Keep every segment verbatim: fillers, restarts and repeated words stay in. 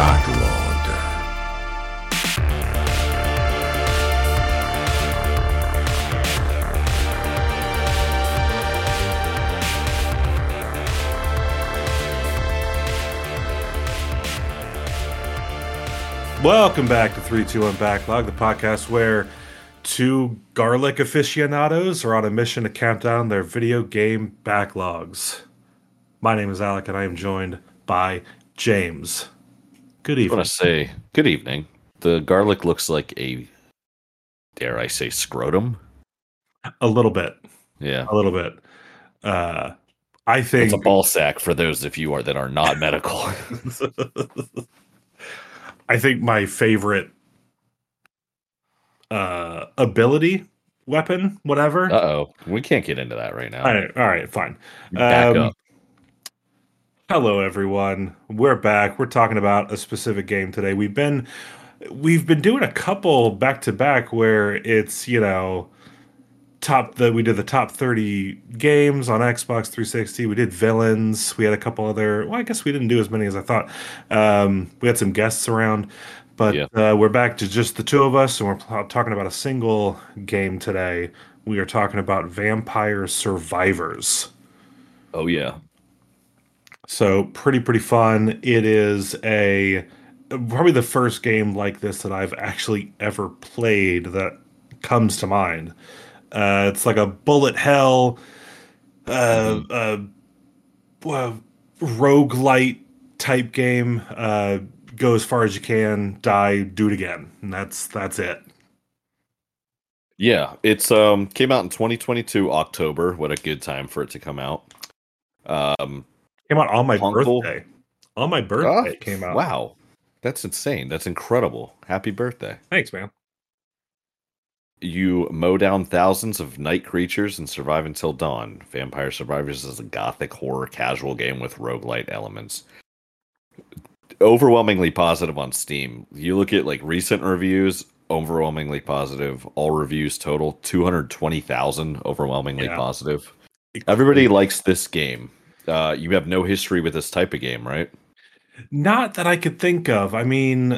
Backlog. Welcome back to three two one Backlog, the podcast where two garlic aficionados are on a mission to count down their video game backlogs. My name is Alec, and I am joined by James. Good I evening. want to say good evening. The garlic looks like a, dare I say, scrotum? A little bit. Yeah. A little bit. Uh, I think... It's a ball sack for those of you are, that are not medical. I think my favorite uh, ability, weapon, whatever. Uh-oh. We can't get into that right now. All right, all right, fine. Back Um, up. Hello, everyone. We're back. We're talking about a specific game today. We've been we've been doing a couple back to back where it's, you know, top the we did the top thirty games on Xbox three sixty. We did villains. We had a couple other. Well, I guess we didn't do as many as I thought. Um, we had some guests around, but Yeah. uh, we're back to just the two of us, and we're pl- talking about a single game today. We are talking about Vampire Survivors. Oh, yeah. So pretty, pretty fun. It is a probably the first game like this that I've actually ever played that comes to mind. Uh, it's like a bullet hell, uh, Mhm. uh, well, roguelite type game. Uh, go as far as you can, die, do it again, and that's that's it. Yeah. It's um came out in twenty twenty-two, October. What a good time for it to come out. Um, Came out on my Punkle. birthday. On my ah, birthday, it came out. Wow. That's insane. That's incredible. Happy birthday. Thanks, man. You mow down thousands of night creatures and survive until dawn. Vampire Survivors is a gothic horror casual game with roguelite elements. Overwhelmingly positive on Steam. You look at like recent reviews, overwhelmingly positive. All reviews total two hundred twenty thousand, overwhelmingly Yeah. positive. Everybody likes this game. Uh, you have no history with this type of game, right? Not that I could think of. I mean,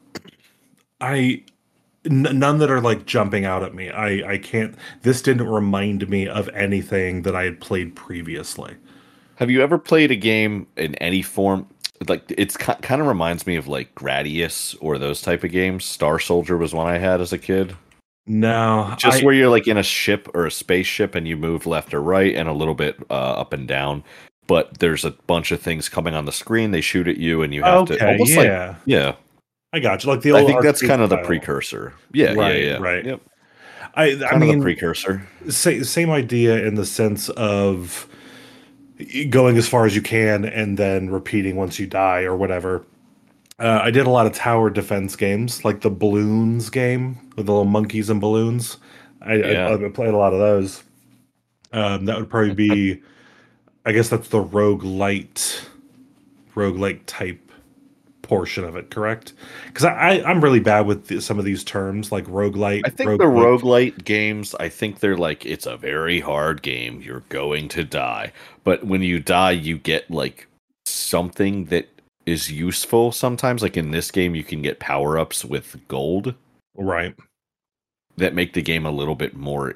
I n- none that are like jumping out at me. I I can't. This didn't remind me of anything that I had played previously. Have you ever played a game in any form? Like it's kind of reminds me of like Gradius or those type of games. Star Soldier was one I had as a kid. No, Just I, where you're like in a ship or a spaceship and you move left or right and a little bit uh, up and down, but there's a bunch of things coming on the screen. They shoot at you and you have to okay, almost like yeah, yeah. I got you. Like the old I think that's arcade kind of the style. precursor. Yeah, Right, yeah, yeah. right. Yep. I I Kind of mean, the precursor. sa- same idea in the sense of going as far as you can and then repeating once you die or whatever. Uh, I did a lot of tower defense games, like the balloons game with the little monkeys and balloons. I, Yeah. I, I played a lot of those. Um, that would probably be, I guess that's the roguelite, roguelite type portion of it, correct? Because I, I, I'm really bad with the, some of these terms, like roguelite. I think roguelike. the roguelite games, I think they're like, it's a very hard game. You're going to die. But when you die, you get like something that is useful sometimes. Like in this game, you can get power-ups with gold Right. that make the game a little bit more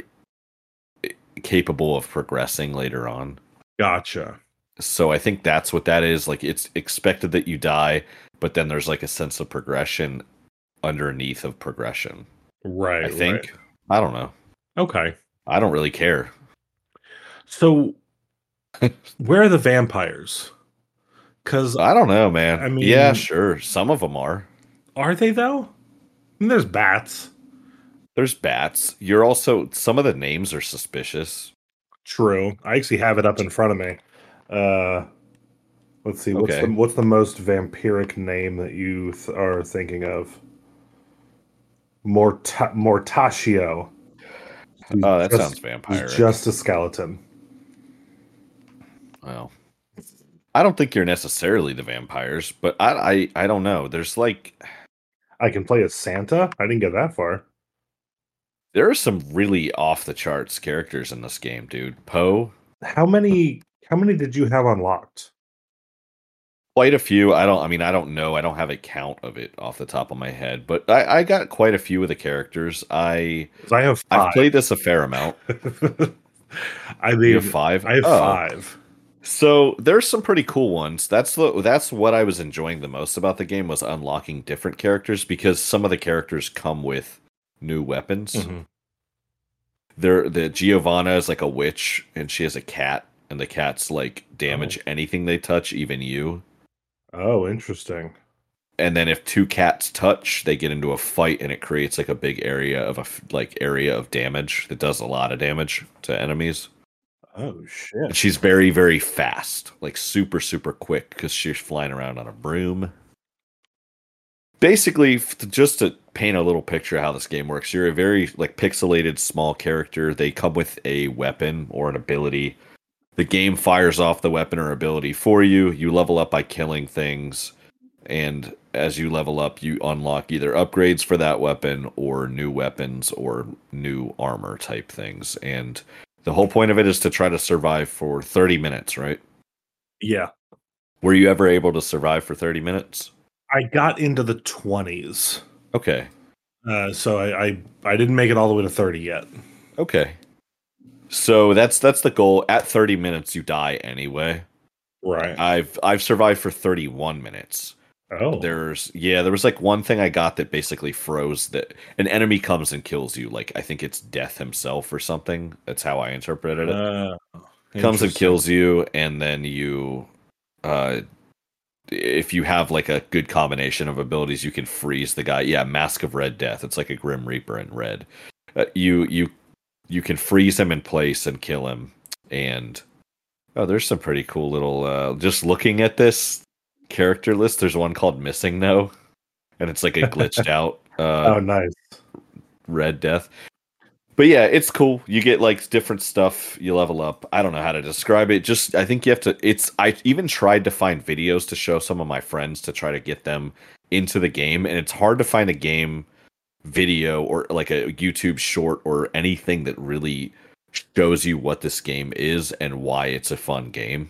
capable of progressing later on. Gotcha. So I think that's what that is. Like it's expected that you die, but then there's like a sense of progression underneath of progression. Right. I think. right. I don't know. Okay. I don't really care. So, where are the vampires? Because I don't know, man. I mean- yeah, sure. Some of them are. are they though? I mean, there's bats. There's bats. You're also some of the names are suspicious. True. I actually have it up in front of me. Uh, let's see. What's Okay. the what's the most vampiric name that you th- are thinking of? Morta- Mortaccio. He's Oh, that just- sounds he's vampiric. just a skeleton. Well, I don't think you're necessarily the vampires, but I, I, I don't know. There's like I can play as Santa. I didn't get that far. there are some really off the charts characters in this game, dude. Poe. How many? How many did you have unlocked? Quite a few. I don't. I mean, I don't know. I don't have a count of it off the top of my head, but I, I got quite a few of the characters. I 'Cause I have I've five. played this a fair amount. I You have mean, five? I have Oh, five. so there's some pretty cool ones. That's the that's what I was enjoying the most about the game was unlocking different characters because some of the characters come with new weapons. Mhm. There, the Giovanna is like a witch, and she has a cat, and the cats like damage Oh. anything they touch, even you. Oh, interesting. And then if two cats touch, they get into a fight, and it creates like a big area of a f- like area of damage that does a lot of damage to enemies. Oh And shit. she's very very fast, like super super quick because she's flying around on a broom. Basically, f- just to paint a little picture of how this game works, you're a very like pixelated small character. They come with a weapon or an ability. The game fires off the weapon or ability for you. You level up by killing things, and as you level up, you unlock either upgrades for that weapon or new weapons or new armor type things. And the whole point of it is to try to survive for thirty minutes, right? Yeah. Were you ever able to survive for thirty minutes? I got into the twenties. Okay. Uh, so I, I I didn't make it all the way to thirty yet. Okay. So that's that's the goal. At thirty minutes, you die anyway. Right. I've I've survived for thirty-one minutes. Oh. There's yeah, there was like one thing I got that basically froze that an enemy comes and kills you. Like I think it's Death himself or something. That's how I interpreted it. Uh, Comes and interesting. kills you, and then you, uh, if you have like a good combination of abilities, you can freeze the guy. Yeah, Mask of Red Death. It's like a Grim Reaper in red. Uh, you you you can freeze him in place and kill him. And oh, there's some pretty cool little. Uh, just looking at this character list, there's one called Missing No, and it's like a glitched out uh, Oh, nice. Red Death. But yeah, it's cool. You get like different stuff. You level up. I don't know how to describe it. Just I think you have to. It's. I even tried to find videos to show some of my friends to try to get them into the game, and it's hard to find a game video or like a YouTube short or anything that really shows you what this game is and why it's a fun game.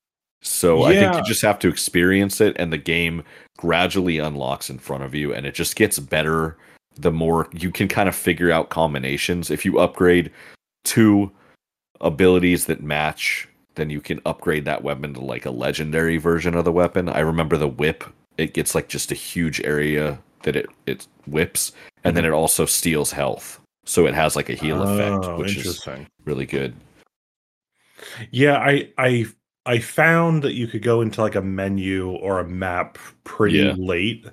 So I think you Yeah. just have to experience it, and the game gradually unlocks in front of you, and it just gets better the more you can kind of figure out combinations. If you upgrade two abilities that match, then you can upgrade that weapon to like a legendary version of the weapon. I remember the whip, it gets like just a huge area that it, it whips, and then it also steals health. So it has like a heal effect, Oh, which is interesting. really good. Yeah, I I I found that you could go into like a menu or a map pretty Yeah. late.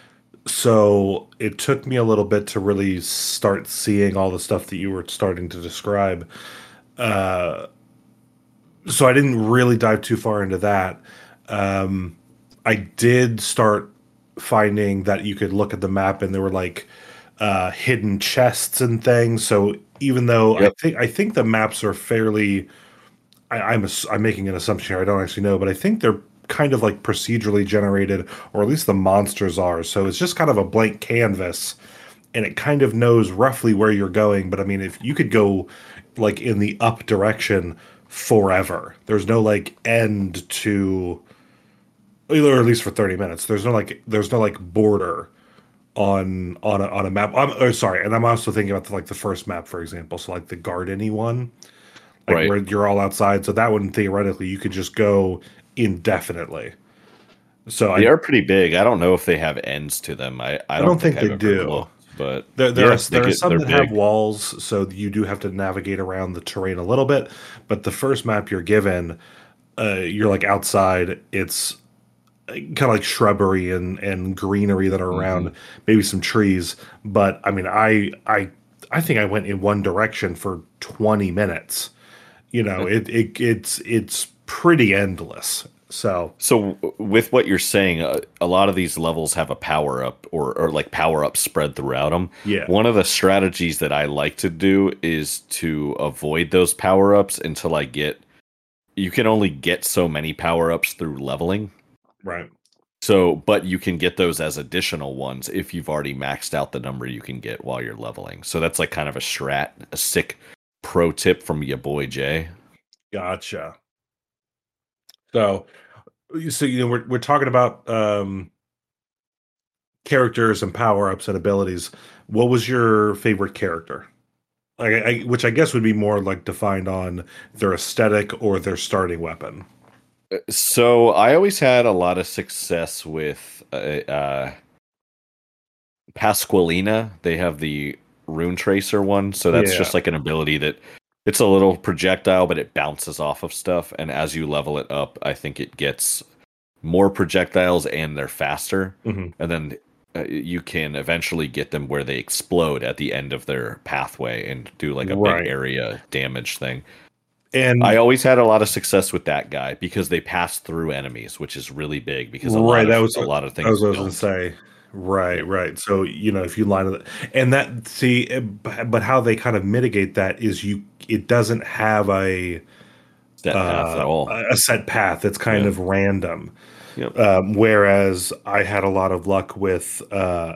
So it took me a little bit to really start seeing all the stuff that you were starting to describe. Uh, so I didn't really dive too far into that. Um, I did start finding that you could look at the map and there were like uh, hidden chests and things. So even though I Yep. think I think the maps are fairly, I, I'm ass- I'm making an assumption here. I don't actually know, but I think they're kind of like procedurally generated, or at least the monsters are. So it's just kind of a blank canvas, and it kind of knows roughly where you're going. But I mean, if you could go like in the up direction forever, there's no like end to, or at least for thirty minutes. There's no like there's no like border on on a, on a map. I'm oh, sorry, and I'm also thinking about the, like the first map, for example. So like the Gardeny one, like Right. where you're all outside. So that one theoretically you could just go indefinitely. So They I are pretty big. I don't know if they have ends to them. I, I I don't don't think think I've they ever do. looked, but There, there are yeah, they there are get some they're that have big. walls, so you do have to navigate around the terrain a little bit. But the first map you're given, uh, you're like outside. It's kind of like shrubbery and and greenery that are Hmm. around, maybe some trees. But I mean, I I I think I went in one direction for twenty minutes. You know, it, it it's it's pretty endless. So So w- with what you're saying, uh, a lot of these levels have a power up or or like power up spread throughout them. yeah, One of the strategies that I like to do is to avoid those power ups until I get. You can only get so many power ups through leveling. right. So, but you can get those as additional ones if you've already maxed out the number you can get while you're leveling. So that's like kind of a strat, a sick pro tip from your boy Jay. Gotcha. So So you know we're we're talking about um, characters and power ups and abilities. What was your favorite character? Like, I, which I guess would be more like defined on their aesthetic or their starting weapon. So I always had a lot of success with uh, uh, Pasqualina. They have the Rune Tracer one, so that's Yeah. just like an ability that it's a little projectile, but it bounces off of stuff. And as you level it up, I think it gets more projectiles and they're faster. Hmm. And then uh, you can eventually get them where they explode at the end of their pathway and do like a big Right. area damage thing. I And always had a lot of success with that guy because they pass through enemies, which is really big because a right, lot that of was a what lot of that was things what I was gonna don't. say. Right, Yeah, right. So, you know, if you line it, and that see, eh, b- but how they kind of mitigate that is you, it doesn't have a set path at uh, all. a set path. It's kind Yeah. of random. Yep. Um, whereas I had a lot of luck with uh,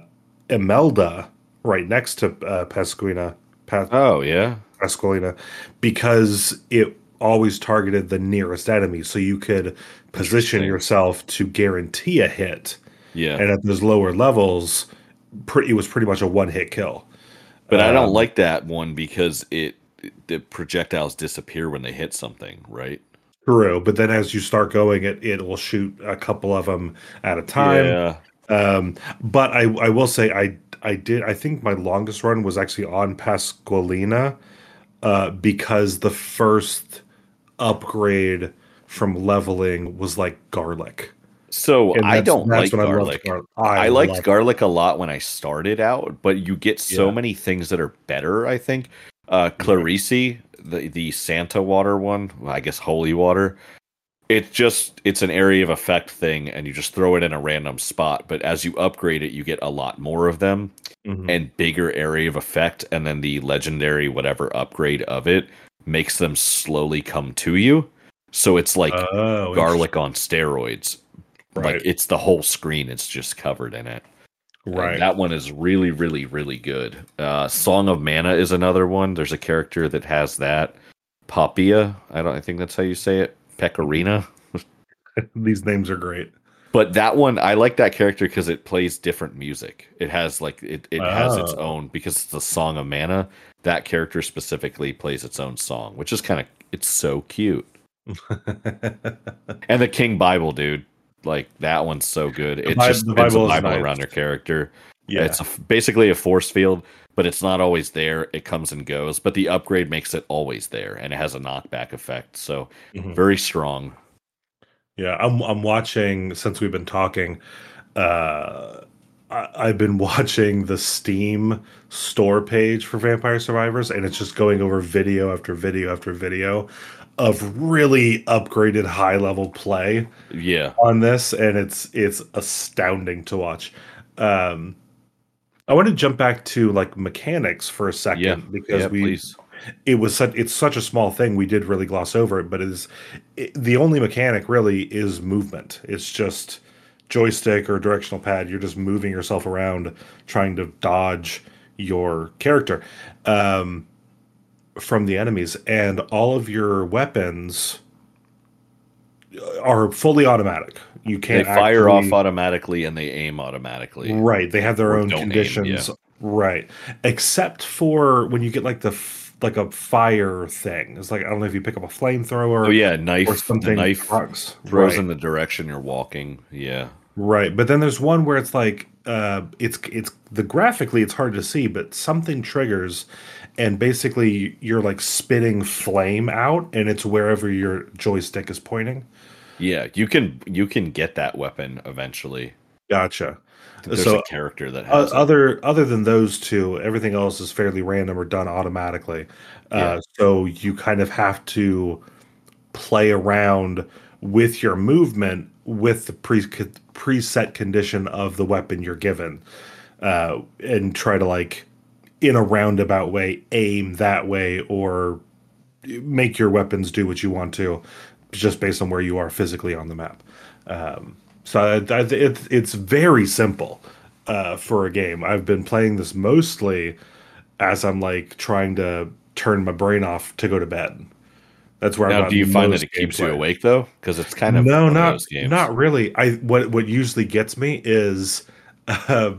Imelda right next to uh, Pasquina, Pa- Oh yeah. Pasqualina, because it always targeted the nearest enemy, so you could position Interesting. yourself to guarantee a hit. Yeah. And at those lower levels, pre- it was pretty much a one hit kill. But I don't Um, like that one because it the projectiles disappear when they hit something, right? True, but then as you start going, it it will shoot a couple of them at a time. Yeah. Um, but I I will say I I did I think my longest run was actually on Pasqualina, uh, because the first upgrade from leveling was like garlic, So and I that's don't that's like when I loved garlic. garlic. I I liked loved garlic a lot when I started out, but you get so yeah, many things that are better, I think. Uh yeah. Clarice, the the Santa water one, well, I guess holy water. It's just it's an area of effect thing and you just throw it in a random spot, but as you upgrade it, you get a lot more of them Hmm. and bigger area of effect, and then the legendary whatever upgrade of it makes them slowly come to you. So it's like Oh, garlic interesting. on steroids. Like Right, it's the whole screen, it's just covered in it. And right. that one is really, really, really good. Uh, Song of Mana is another one. There's a character that has that. Papia, I don't I think that's how you say it. Pecorina. These names are great. But that one, I like that character because it plays different music. It has like it, it has its Oh. own because it's the Song of Mana. That character specifically plays its own song, which is kind of it's so cute. The And the King Bible, dude, like that one's so good. It just Bible, the spins a Bible is Bible nice. around your character. Yeah. It's a, basically a force field, but it's not always there. It comes and goes, but the upgrade makes it always there, and it has a knockback effect. So Hmm. very strong. Yeah. I'm I'm watching since we've been talking. Uh, I, I've been watching the Steam store page for Vampire Survivors, and it's just going over video after video after video of really upgraded high level play Yeah, on this, and it's it's astounding to watch. Um, I want to jump back to like mechanics for a yeah, second because yeah. we Please. it was such it's such a small thing we did really gloss over it, but it is it, the only mechanic really is movement. It's just joystick or directional pad. You're just moving yourself around trying to dodge your character um, from the enemies, and all of your weapons are fully automatic. You They can't fire off actually automatically and they aim automatically, right. They have their or own don't aim. Yeah. conditions, right? Except for when you get like the f- like a fire thing. It's like I don't know if you pick up a Oh flamethrower yeah, or knife. The something knife trucks. throws Right. in the direction you're walking. Yeah. Right. But then there's one where it's like uh it's it's the graphically it's hard to see, but something triggers and basically you're like spitting flame out and it's wherever your joystick is pointing. Yeah, you can you can get that weapon eventually. Gotcha. I think there's a So character that uh, has it. other other than those two, everything else is fairly random or done automatically. Yeah. Uh, so you kind of have to play around with your movement with the pre preset condition of the weapon you're given, uh, and try to like in a roundabout way aim that way or make your weapons do what you want to, just based on where you are physically on the map. Um, so I, I, it, it's very simple uh, for a game. I've been playing this mostly as I'm like trying to turn my brain off to go to bed. That's where I've Now, do gotten you the find that most it keeps you gameplay. awake though? Because it's kind of No, one of not those games. not really. I what what usually gets me is um,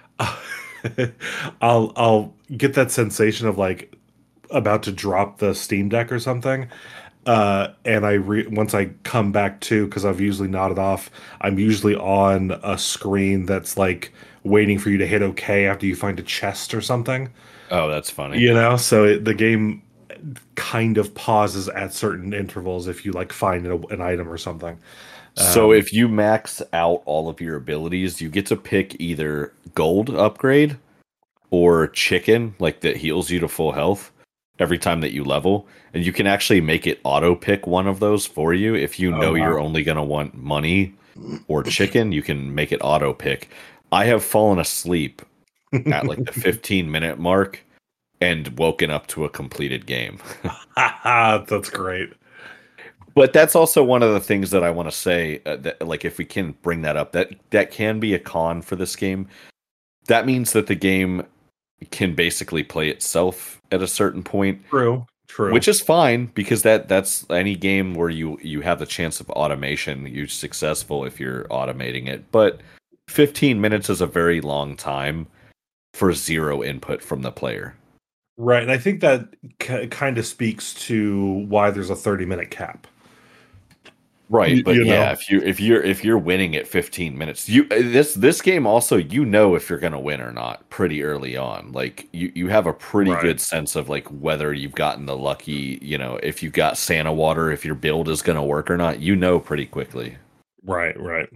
I'll I'll get that sensation of like about to drop the Steam Deck or something. Uh, and I re once I come back to, because I've usually nodded off, I'm usually on a screen that's like waiting for you to hit OK after you find a chest or something. Oh, that's funny. You know, so it, the game kind of pauses at certain intervals if you like find a, an item or something. So Um, if you max out all of your abilities, you get to pick either gold upgrade or chicken, like that heals you to full health every time that you level. And you can actually make it auto pick one of those for you. If you oh know you're wow. only going to want money or chicken, you can make it auto pick. I have fallen asleep at like the fifteen minute mark and woken up to a completed game. That's great. But that's also one of the things that I want to say, uh, that like if we can bring that up, that that can be a con for this game. That means that the game can basically play itself at a certain point, True, true. which is fine because that that's any game where you you have the chance of automation, you're successful if you're automating it. But fifteen minutes is a very long time for zero input from the player. Right, and I think that k kind of speaks to why there's a thirty minute cap. Right, You, but you yeah, know, if you if you're if you're winning at fifteen minutes, you uh, this this game also, you know if you're going to win or not pretty early on. Like you you have a pretty right, good sense of like whether you've gotten the lucky, you know, if you've got Santa water, if your build is going to work or not, you know pretty quickly. right, right.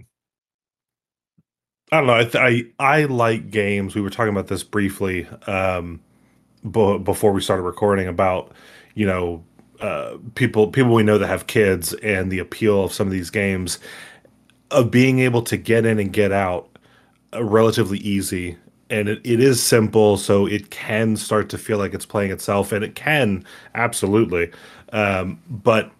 I don't know. I th- I, I like games. We were talking about this briefly um, b- before we started recording about you know uh, people people we know that have kids and the appeal of some of these games of being able to get in and get out uh, relatively easy. And it, it is simple, so it can start to feel like it's playing itself, and it can absolutely. Um, but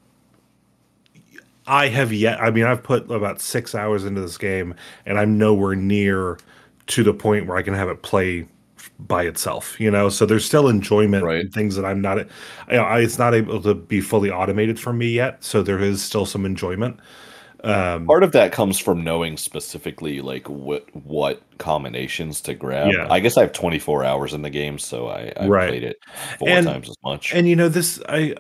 I have yet. I mean, I've put about six hours into this game, and I'm nowhere near to the point where I can have it play by itself. You know, so there's still enjoyment Right. and things that I'm not. You know, I, it's not able to be fully automated for me yet. So there is still some enjoyment. Um, Part of that comes from knowing specifically like what what combinations to grab. yeah, I guess I have twenty-four hours in the game, so I I've right. played it four And times as much. and you know this. I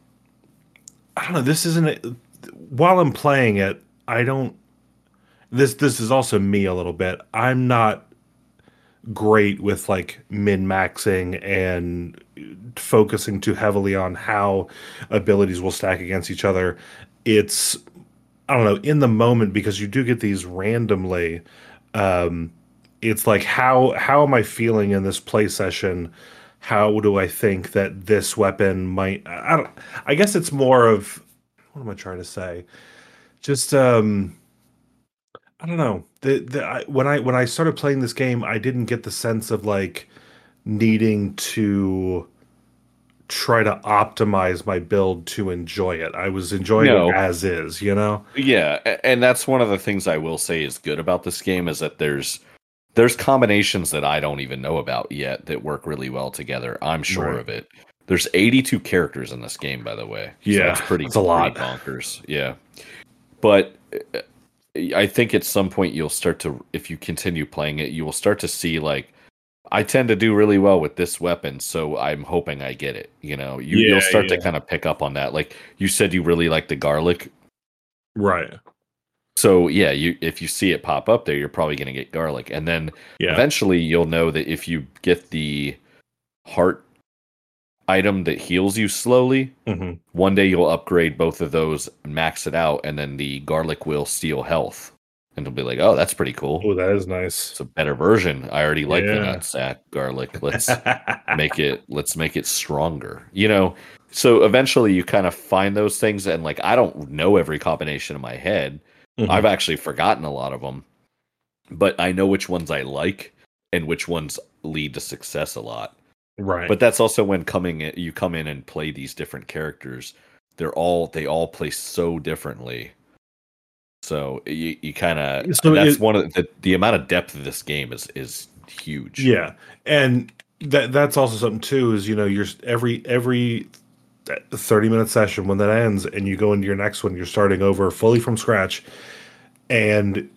I don't know. This isn't. A, while I'm playing it, I don't. This this is also me a little bit. I'm not great with like min maxing and focusing too heavily on how abilities will stack against each other. It's I don't know in the moment because you do get these randomly. Um, it's like how how am I feeling in this play session? How do I think that this weapon might? I don't. I guess it's more of what am I trying to say? Just um, I don't know. The the I, when I when I started playing this game, I didn't get the sense of like needing to try to optimize my build to enjoy it. I was enjoying it No, as is, you know? yeah, a- and that's one of the things I will say is good about this game is that there's there's combinations that I don't even know about yet that work really well together. I'm sure Right. of it. There's eighty-two characters in this game, by the way. So Yeah, that's pretty it's a pretty lot. bonkers. Yeah. But uh, I think at some point you'll start to, if you continue playing it, you will start to see like I tend to do really well with this weapon, so I'm hoping I get it. You know, you Yeah, you'll start to yeah. kind of pick up on that. Like you said, you really like the garlic. Right. So yeah, you if you see it pop up there, you're probably going to get garlic, and then Yeah. eventually you'll know that if you get the heart item that heals you slowly, Hmm. one day you'll upgrade both of those, max it out, and then the garlic will steal health, and it'll be like, oh, that's pretty cool. Oh, that is nice. It's a better version. I already like the Yeah. nutsack garlic. Let's make it. Let's make it stronger. You know. So eventually, you kind of find those things, and like I don't know every combination in my head. I've Mhm. actually forgotten a lot of them, but I know which ones I like and which ones lead to success a lot. Right. But that's also when coming in, you come in and play these different characters. They're all they all play so differently. So you, you kind of So that's it, one of the the amount of depth of this game is is huge. yeah, and that that's also something too is you know you're every every thirty minute session. When that ends and you go into your next one, you're starting over fully from scratch, and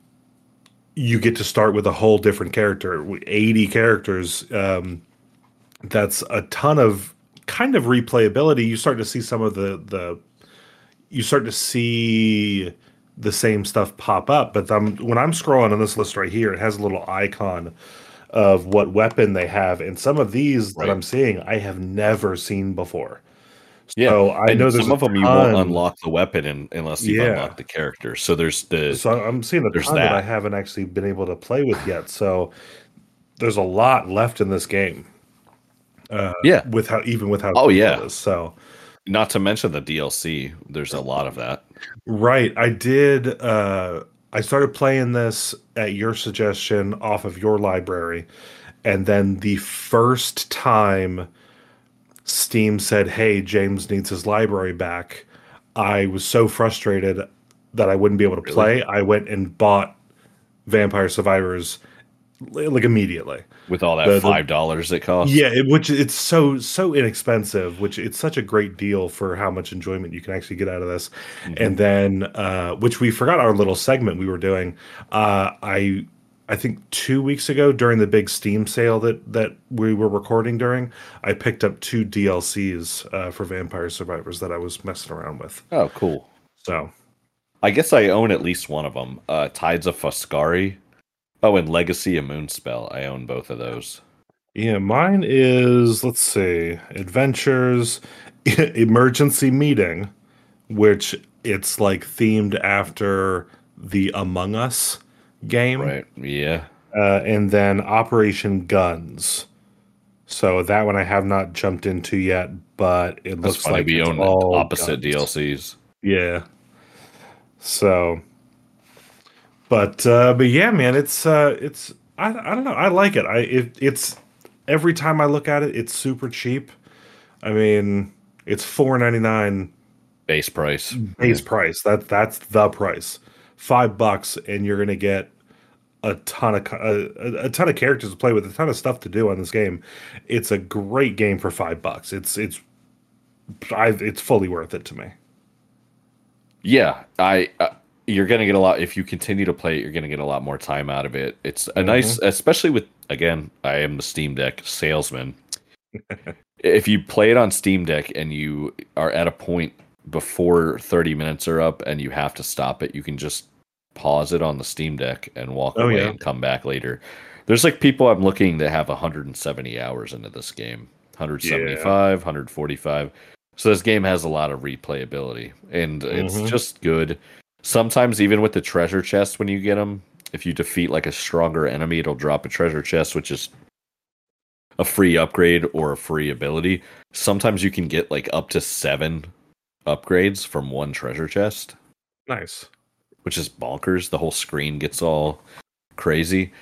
you get to start with a whole different character, eighty characters. Um, that's a ton of kind of replayability. You start to see some of the the you start to see the same stuff pop up. But I'm, when I'm scrolling on this list right here, it has a little icon of what weapon they have, and some of these that Right. I'm seeing I have never seen before. Yeah, So I and know there's some a of them you won't ton. unlock the weapon in, unless you've Yeah. unlocked the character. So there's the So I'm seeing a there's ton that I that. haven't actually been able to play with yet. So there's a lot left in this game, uh, Yeah. with how even with how Oh simple yeah. it is. So Not to mention the D L C. There's a lot of that. right, I did. Uh, I started playing this at your suggestion off of your library, and then the first time Steam said, "Hey, James needs his library back," I was so frustrated that I wouldn't be able to Really? play. I went and bought Vampire Survivors li- like immediately. With all that The the five dollars it costs. Yeah, it, which it's so so inexpensive, which it's such a great deal for how much enjoyment you can actually get out of this. Hmm. And then, uh, which we forgot our little segment we were doing. Uh, I I think two weeks ago during the big Steam sale that that we were recording during, I picked up two D L Cs uh, for Vampire Survivors that I was messing around with. Oh, cool. So I guess I own at least one of them. Uh, Tides of Foscari. Oh, and Legacy of Moonspell. I own both of those. yeah, mine is, let's see, Adventures, Emergency Meeting, which it's like themed after the Among Us game, Right. Yeah. uh, and then Operation Guns. So that one I have not jumped into yet, but it That's looks funny. like We it's own all opposite guns. D L Cs. Yeah. So, but uh, but yeah, man, it's uh, it's I, I don't know, I like it. I it, it's every time I look at it, it's super cheap. I mean, it's four ninety nine Base price. base price. That that's the price. Five bucks, and you're gonna get a ton of co- a, a ton of characters to play with, a ton of stuff to do on this game. It's a great game for five bucks. It's it's I, it's fully worth it to me. Yeah, I uh, you're gonna get a lot if you continue to play it. You're gonna get a lot more time out of it. It's a Hmm. nice, especially with again. I am the Steam Deck salesman. If you play it on Steam Deck and you are at a point before thirty minutes are up and you have to stop it, you can just pause it on the Steam Deck and walk Oh away yeah, and come back later. There's like people I'm looking that have one hundred seventy hours into this game, yeah. one seventy-five, one forty-five. So this game has a lot of replayability and it's Hmm. just good. Sometimes even with the treasure chest when you get them, if you defeat like a stronger enemy, it'll drop a treasure chest, which is a free upgrade or a free ability. Sometimes you can get like up to seven upgrades from one treasure chest, Nice. which is bonkers. The whole screen gets all crazy.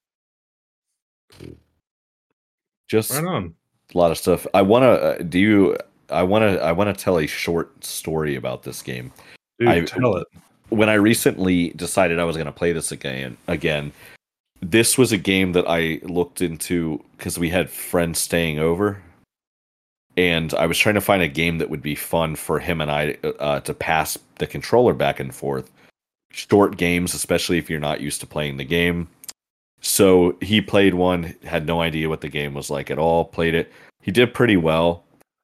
Right Just on, a lot of stuff. I want to uh, do you I want to I want to tell a short story about this game. dude. I Tell it. When I recently decided I was going to play this again again, this was a game that I looked into cuz we had friends staying over and I was trying to find a game that would be fun for him and I uh, to pass the controller back and forth. Short games, especially if you're not used to playing the game. So he played one, had no idea what the game was like at all, played it. He did pretty well.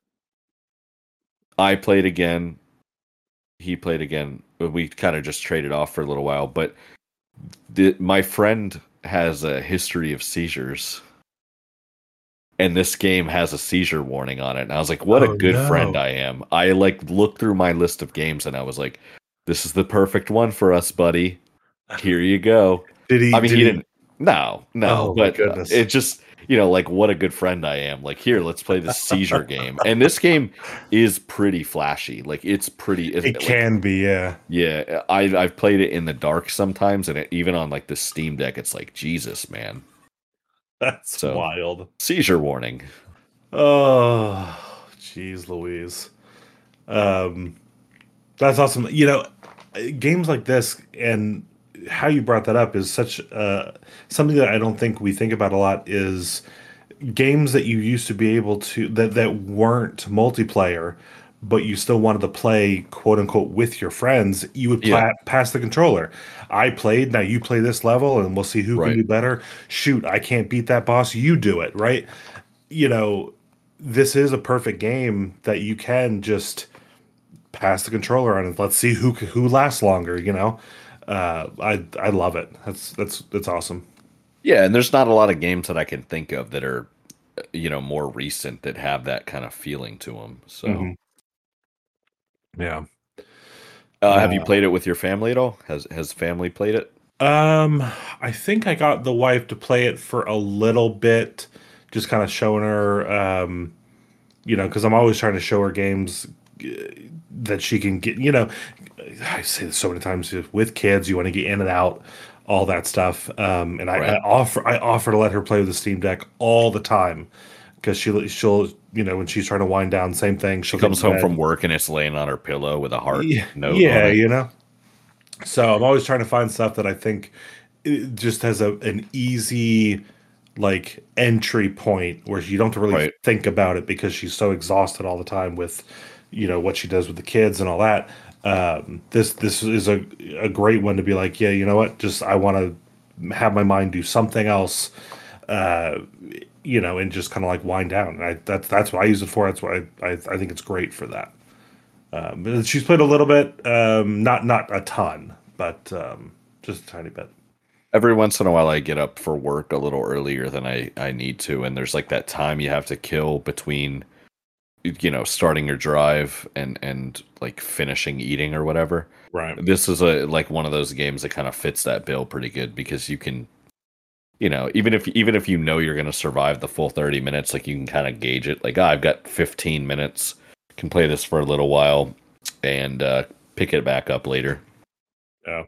I played again. He played again. We kind of just traded off for a little while, but the, my friend has a history of seizures and this game has a seizure warning on it. And I was like, what a Oh good friend no. I am. I like looked through my list of games and I was like, this is the perfect one for us, buddy. Here you go. Did he? I mean, Did he he? didn't. No, no, Oh my but uh, goodness. it just, you know, like what a good friend I am. Like, here, let's play this seizure game. And this game is pretty flashy. Like, it's pretty, It it, like, can be, yeah. yeah, I, I've played it in the dark sometimes. And it, even on like the Steam Deck, it's like, Jesus, man. That's So, wild. seizure warning. Oh, jeez, Louise. Um, that's awesome. You know, games like this and how you brought that up is such uh, something that I don't think we think about a lot. Is games that you used to be able to that that weren't multiplayer, but you still wanted to play quote unquote with your friends, you would Yeah, pla pass the controller. I played, now you play this level, and we'll see who can right. do better. Shoot, I can't beat that boss. You do it, right? You know, this is a perfect game that you can just pass the controller on and let's see who who lasts longer. You know, uh, I I love it. That's that's that's awesome. Yeah, and there's not a lot of games that I can think of that are, uh, you know, more recent that have that kind of feeling to them. So, Hmm. Yeah. uh, have you Uh, played it with your family at all? Has has family played it? um, I think I got the wife to play it for a little bit, just kind of showing her, um, you know, because I'm always trying to show her games uh, that she can get. You know, I say this so many times with kids, you want to get in and out, all that stuff. Um, and I, I Right. offer I offer to let her play with the Steam Deck all the time because she she'll you know when she's trying to wind down, same thing. She She'll get comes in home from bed. work and it's laying on her pillow with a heart Yeah, note on yeah, it. you know. So I'm always trying to find stuff that I think it just has a an easy like entry point where you don't have to really Right. think about it because she's so exhausted all the time with you know what she does with the kids and all that. Um, this this is a a great one to be like, yeah, you know what? Just I want to have my mind do something else, uh, you know, and just kind of like wind down. And I that's that's what I use it for. That's why I I, I think it's great for that. Um, but she's played a little bit, um, not not a ton, but um, just a tiny bit. Every once in a while, I get up for work a little earlier than I I need to, and there's like that time you have to kill between, you know, starting your drive and and like finishing eating or whatever. Right. This is a like one of those games that kind of fits that bill pretty good because you can, you know, even if even if you know you're going to survive the full thirty minutes, like you can kind of gauge it. Like, ah, I've got fifteen minutes, can play this for a little while, and uh, pick it back up later. Yeah.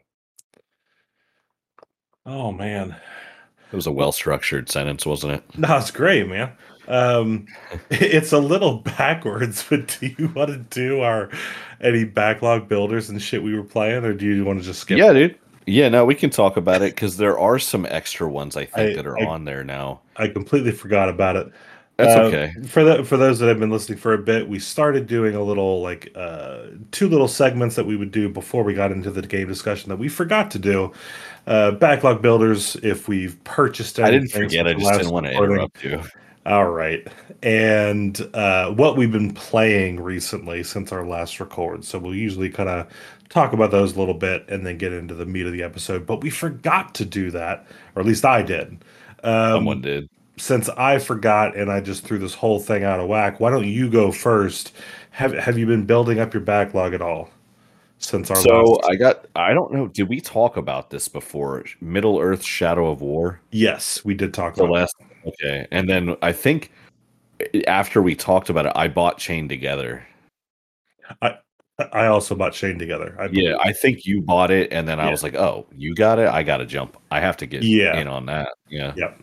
Oh man. It was a well structured sentence, wasn't it? No, it's great, man. Um, it's a little backwards, but do you want to do our any backlog builders and shit we were playing, or do you want to just skip? Yeah, dude. Yeah, no, we can talk about it because there are some extra ones I think I that are I on there now. I completely forgot about it. That's Uh, okay. for the for those that have been listening for a bit, we started doing a little like uh, two little segments that we would do before we got into the game discussion that we forgot to do. Uh, backlog builders, if we've purchased I didn't anything forget. since I the just last didn't want to recording. interrupt you. All right, and uh, what we've been playing recently since our last record. So we'll usually kind of talk about those a little bit and then get into the meat of the episode. But we forgot to do that, or at least I did. Someone Um, did. since I forgot and I just threw this whole thing out of whack, why don't you go first? Have Have you been building up your backlog at all since our So last? I got. I don't know. Did we talk about this before? Middle Earth: Shadow of War. Yes, we did talk The about last. Okay, and then I think after we talked about it, I bought Chain Together. that. I I also bought Shane together, I Yeah, believe. I think you bought it, and then I Yeah. was like, "Oh, you got it. I got to jump. I have to get Yeah. in on that." Yeah. Yep.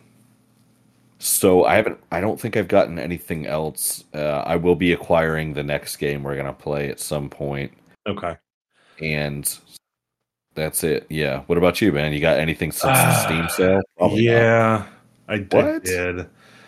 So I haven't. I don't think I've gotten anything else. Uh, I will be acquiring the next game we're gonna play at some point, Okay. and that's it. Yeah. What about you, man? You got anything since the Steam Uh, sale? Probably not. yeah, I, I What? did.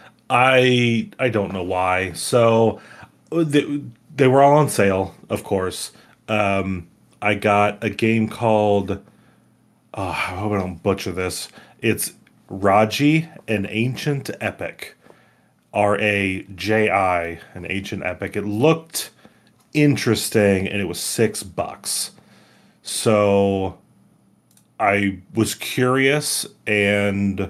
I I don't know why. So uh, they, they were all on sale, of course. Um, I got a game called oh, I hope I don't butcher this. It's Raji, an ancient epic. R A J I, an ancient epic. It looked interesting and it was six bucks. So I was curious and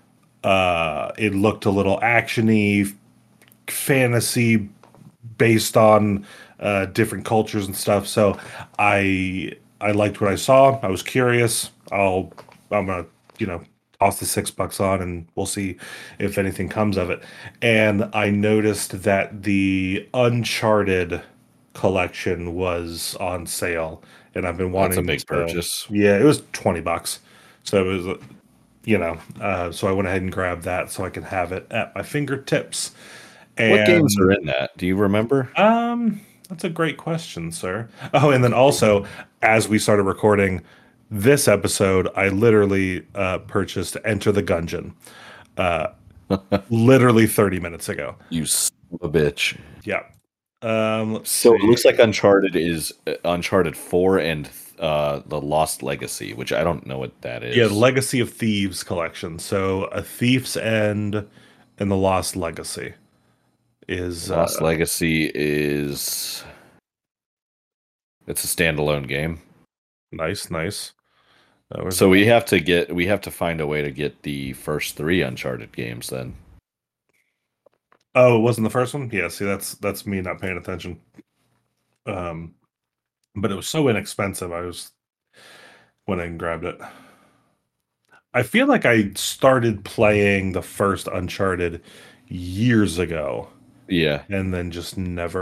uh, it looked a little actiony, fantasy based on uh, different cultures and stuff. So I I liked what I saw. I was curious. I'll I'm gonna you know toss the six bucks on and we'll see if anything comes of it. And I noticed that the Uncharted collection was on sale, and I've been That's a wanting big to. purchase. Yeah, it was twenty bucks, so it was you know uh, so I went ahead and grabbed that so I can have it at my fingertips. What games And are in that? Do you remember? um, that's a great question, sir. Oh, and then also, as we started recording this episode, I literally uh, purchased Enter the Gungeon. literally thirty minutes ago. You son of a bitch. Yeah. Um, let's So it see. looks like Uncharted is uh, Uncharted four and uh the Lost Legacy, which I don't know what that Yeah, is. Legacy of Thieves collection. So A Thief's End and The Lost Legacy is Lost uh Legacy is it's a standalone game. nice, nice. Uh, where's So that? we have to get we have to find a way to get the first three Uncharted games then. Oh, it wasn't the first one? Yeah, see that's that's me not paying attention. Um, but it was so inexpensive, I was went and grabbed it. I feel like I started playing the first Uncharted years ago Yeah. and then just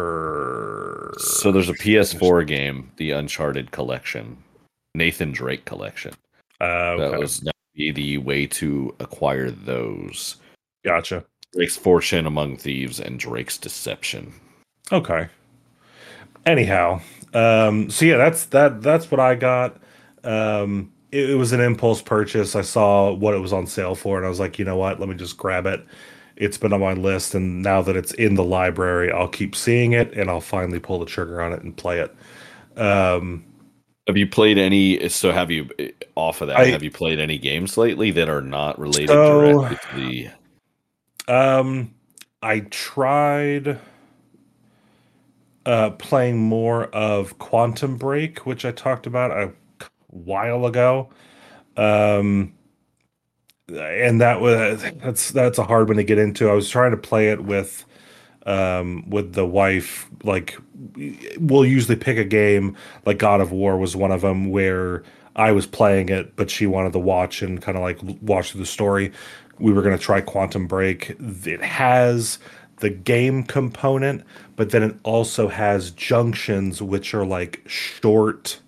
So never there's a finished. P S four game, the Uncharted collection, Nathan Drake collection. Uh, That okay, was not be the way to acquire those. gotcha. Drake's Fortune Among Thieves and Drake's Deception. Okay. Anyhow, um, so yeah, that's that. That's what I got. Um, it, it was an impulse purchase. I saw what it was on sale for, and I was like, you know what? Let me just grab it. It's been on my list, and now that it's in the library, I'll keep seeing it, and I'll finally pull the trigger on it and play it. Um, Have you played any? So have you off of that? I Have you played any games lately that are not related so directly to the? um, I tried uh playing more of Quantum Break, which I talked about a while ago. Um, and that was that's that's a hard one to get into. I was trying to play it with um with the wife. Like we'll usually pick a game, like God of War was one of them, where I was playing it but she wanted to watch and kind of like watch through the story. We were going to try Quantum Break. It has the game component, but then it also has junctions, which are like short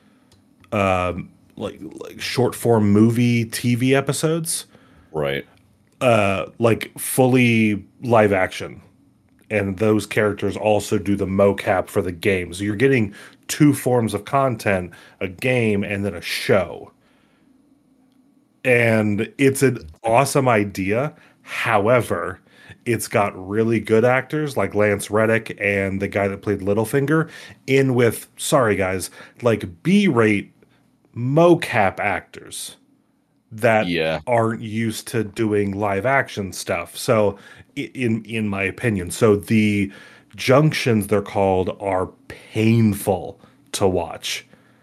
like like short form movie T V episodes, Right. uh, like fully live action. And those characters also do the mocap for the game. So you're getting two forms of content, a game and then a show. And it's an awesome idea. However, it's got really good actors like Lance Reddick and the guy that played Littlefinger in with, sorry guys, like B-rate mocap actors that Yeah. aren't used to doing live action stuff. So i- in in my opinion, so the junctions they're called are painful to watch,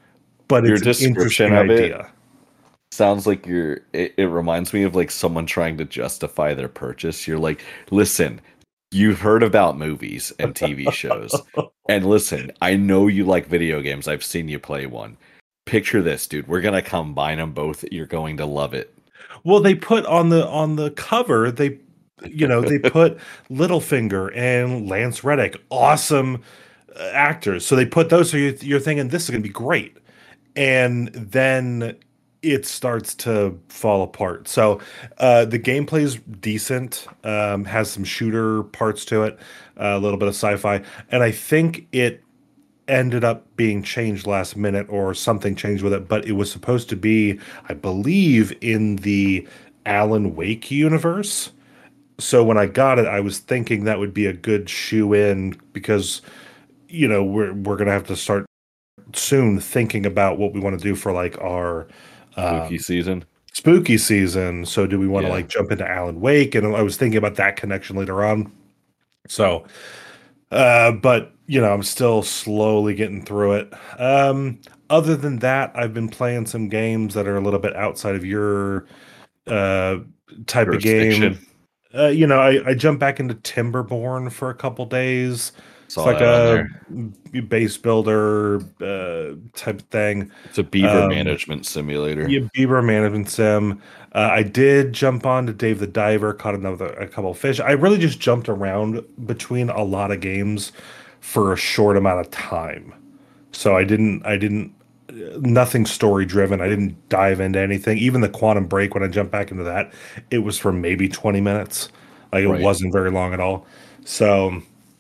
but Your it's an description interesting of it idea. sounds like you're. It, it reminds me of like someone trying to justify their purchase. You're like, listen, you've heard about movies and T V shows, and listen, I know you like video games. I've seen you play one. Picture this, dude. We're gonna combine them both. You're going to love it. Well, they put on the on the cover, they you know, they put Littlefinger and Lance Reddick, awesome uh, actors. So they put those, so you're, you're thinking this is going to be great. And then it starts to fall apart. So uh, the gameplay's decent, um, has some shooter parts to it, uh, a little bit of sci-fi, and I think it ended up being changed last minute or something changed with it. But it was supposed to be, I believe, in the Alan Wake universe. So when I got it, I was thinking that would be a good shoe in because you know we're we're gonna have to start soon thinking about what we want to do for like our Spooky um, season. spooky season. So do we want to Yeah. like jump into Alan Wake? And I was thinking about that connection later on. So, uh, but you know, I'm still slowly getting through it. Um, other than that, I've been playing some games that are a little bit outside of your uh, type of Jurisdiction. game. Uh, you know, I, I jumped back into Timberborn for a couple days. It's Saw like that on a there. base builder uh, type of thing. It's a beaver Um, management simulator. yeah, Beaver Management Sim. Uh, I did jump on to Dave the Diver, caught another a couple of fish. I really just jumped around between a lot of games for a short amount of time. So I didn't I didn't nothing story driven. I didn't dive into anything. Even the Quantum Break when I jumped back into that, it was for maybe twenty minutes. Like it Right. wasn't very long at all. So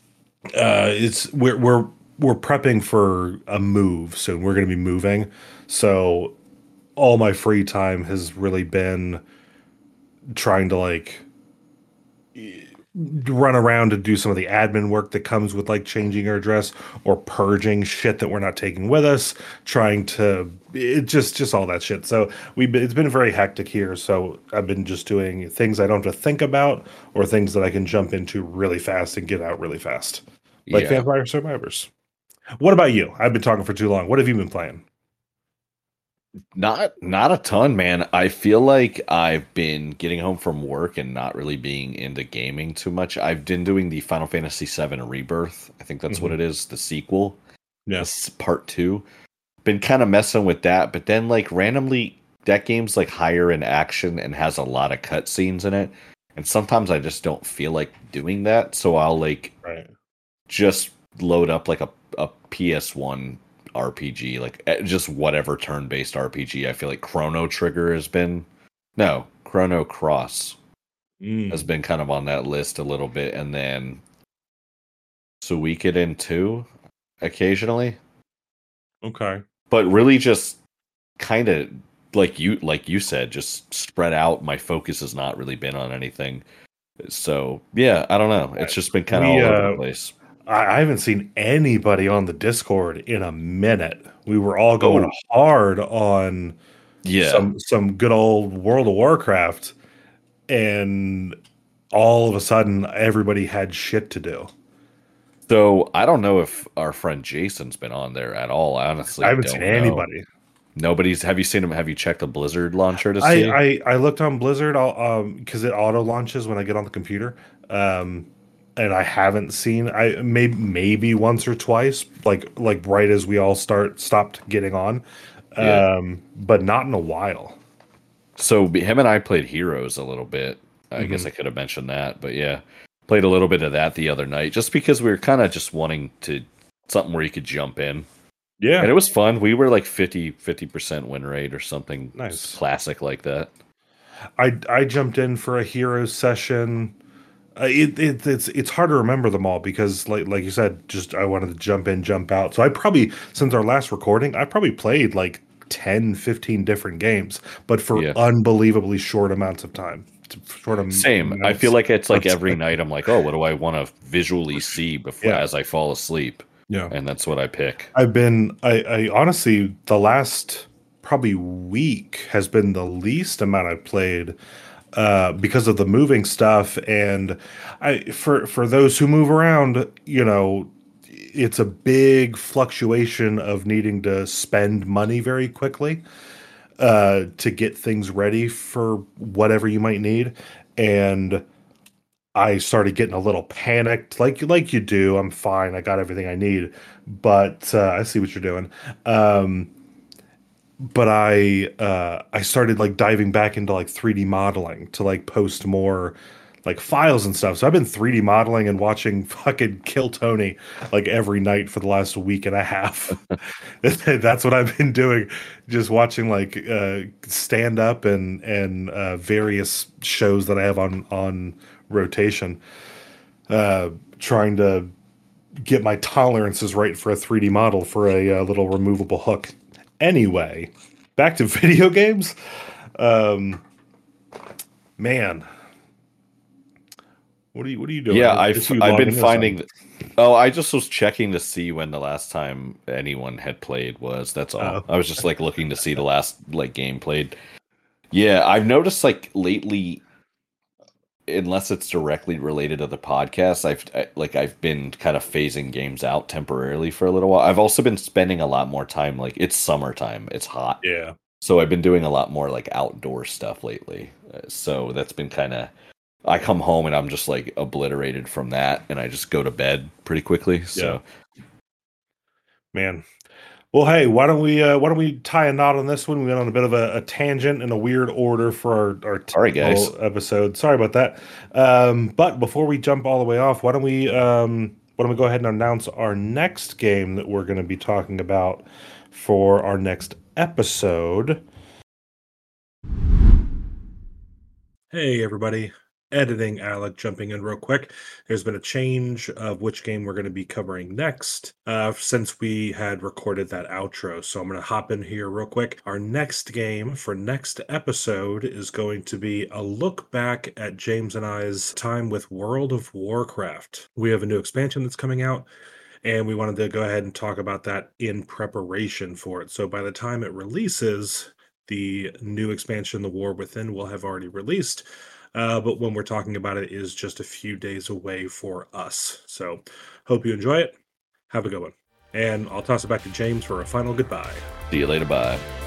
uh it's we're we're we're prepping for a move soon. We're going to be moving. So all my free time has really been trying to like run around to do some of the admin work that comes with like changing our address or purging shit that we're not taking with us, trying to it just just all that shit. So we it's been very hectic here. So I've been just doing things I don't have to think about or things that I can jump into really fast and get out really fast, like Yeah. Vampire Survivors. What about you? I've been talking for too long. What have you been playing? Not not a ton, man. I feel like I've been getting home from work and not really being into gaming too much. I've been doing the Final Fantasy seven Rebirth. I think that's what Hmm. it is, the sequel. Yeah. This is part two. Been kind of messing with that, but then like randomly that game's like higher in action and has a lot of cutscenes in it. And sometimes I just don't feel like doing that, so I'll like Right. just load up like a, a P S one R P G, like eh, just whatever turn based R P G. I feel like Chrono Trigger has been, no, Chrono Cross has Mm, been kind of on that list a little bit. And then Suikoden two occasionally, okay. but really just kind of like you like you said, just spread out. My focus has not really been on anything. So yeah, I don't know. It's just been kind of We all over the uh place. I, I haven't seen anybody on the Discord in a minute. We were all going Oh hard on yeah. some some good old World of Warcraft, and all of a sudden everybody had shit to do. So I don't know if our friend Jason's been on there at all. I I honestly haven't seen don't know. anybody. Nobody's. Have you seen him? Have you checked the Blizzard launcher to I see? I, I looked on Blizzard, I'll, um because it auto launches when I get on the computer. Um and I haven't seen I maybe maybe once or twice, like like right as we all start stopped getting on. Yeah. Um, but not in a while. So be- him and I played Heroes a little bit. I guess Hmm. I could have mentioned that, but yeah, played a little bit of that the other night, just because we were kind of just wanting to something where you could jump in, and Yeah, it was fun. We were like fifty fifty percent win rate or something nice. classic like that. I I jumped in for a Heroes session. Uh, it, it it's it's hard to remember them all because like like you said, just I wanted to jump in, jump out. So I probably since our last recording, I probably played like ten, fifteen different games, but for Yeah. unbelievably short amounts of time. Short Same. I feel amounts like it's like of every time. night I'm like, oh, what do I want to visually see before Yeah. as I fall asleep? Yeah. And that's what I pick. I've been I, I honestly the last probably week has been the least amount I've played uh, because of the moving stuff. And I for for those who move around, you know, it's a big fluctuation of needing to spend money very quickly uh, to get things ready for whatever you might need. And I started getting a little panicked, like like you do. I'm fine. I got everything I need, but uh, I see what you're doing. Um, but I uh I started like diving back into like three D modeling to like post more like files and stuff. So I've been three D modeling and watching fucking Kill Tony like every night for the last week and a half. That's what I've been doing, just watching like uh stand up and and uh various shows that I have on on rotation, uh trying to get my tolerances right for a three D model for a, uh little removable hook. Anyway, back to video games. Um, man, what are you what are you doing? Yeah, I, I I've see you I've been logging in or something. finding th- Oh, I just was checking to see when the last time anyone had played was. That's all. Oh, I was just like looking to see the last like game played. Yeah, I've noticed like lately, unless it's directly related to the podcast, I've I, like I've been kind of phasing games out temporarily for a little while. I've also been spending a lot more time, like it's summertime, it's hot. yeah, So I've been doing a lot more like outdoor stuff lately. Uh, so that's been kind of I come home and I'm just like obliterated from that and I just go to bed pretty quickly. yeah, So man. Well, hey, why don't we uh, why don't we tie a knot on this one? We went on a bit of a, a tangent in a weird order for our, our all right guys. typical episode. Sorry about that. Um, but before we jump all the way off, why don't we um, why don't we go ahead and announce our next game that we're going to be talking about for our next episode? Hey, everybody. editing. Alec jumping in real quick. There's been a change of which game we're going to be covering next uh, since we had recorded that outro. So I'm going to hop in here real quick. Our next game for next episode is going to be a look back at James and I's time with World of Warcraft. We have a new expansion that's coming out, and we wanted to go ahead and talk about that in preparation for it. So by the time it releases, the new expansion, The War Within, will have already released. Uh, but when we're talking about it, it is just a few days away for us. So hope you enjoy it. Have a good one. And I'll toss it back to James for a final goodbye. See you later. Bye.